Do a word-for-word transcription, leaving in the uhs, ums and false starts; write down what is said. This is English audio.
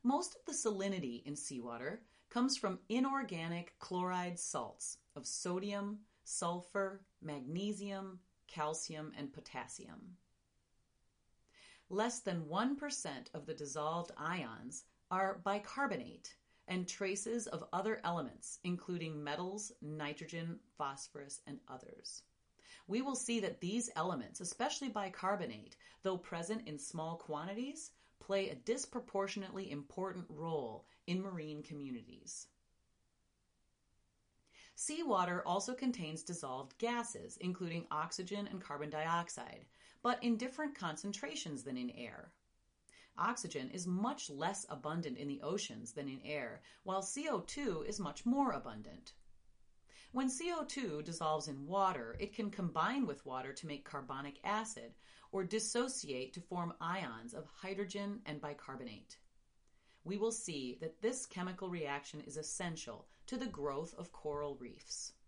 Most of the salinity in seawater comes from inorganic chloride salts of sodium, sulfur, magnesium, calcium, and potassium. Less than one percent of the dissolved ions are bicarbonate and traces of other elements, including metals, nitrogen, phosphorus, and others. We will see that these elements, especially bicarbonate, though present in small quantities, play a disproportionately important role in marine communities. Seawater also contains dissolved gases, including oxygen and carbon dioxide, but in different concentrations than in air. Oxygen is much less abundant in the oceans than in air, while C O two is much more abundant. When C O two dissolves in water, it can combine with water to make carbonic acid or dissociate to form ions of hydrogen and bicarbonate. We will see that this chemical reaction is essential to the growth of coral reefs.